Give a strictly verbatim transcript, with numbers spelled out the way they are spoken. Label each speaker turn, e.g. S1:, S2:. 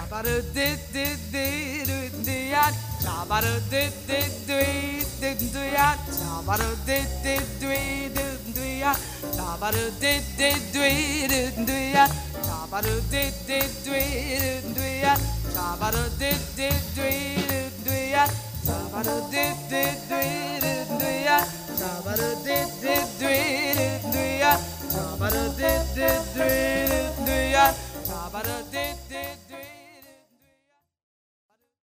S1: Shabba do do do do do ya. Shabba do do do do do do ya. Shabba do do do do do ya. Shabba do do do do do ya. Shabba do do do do do ya.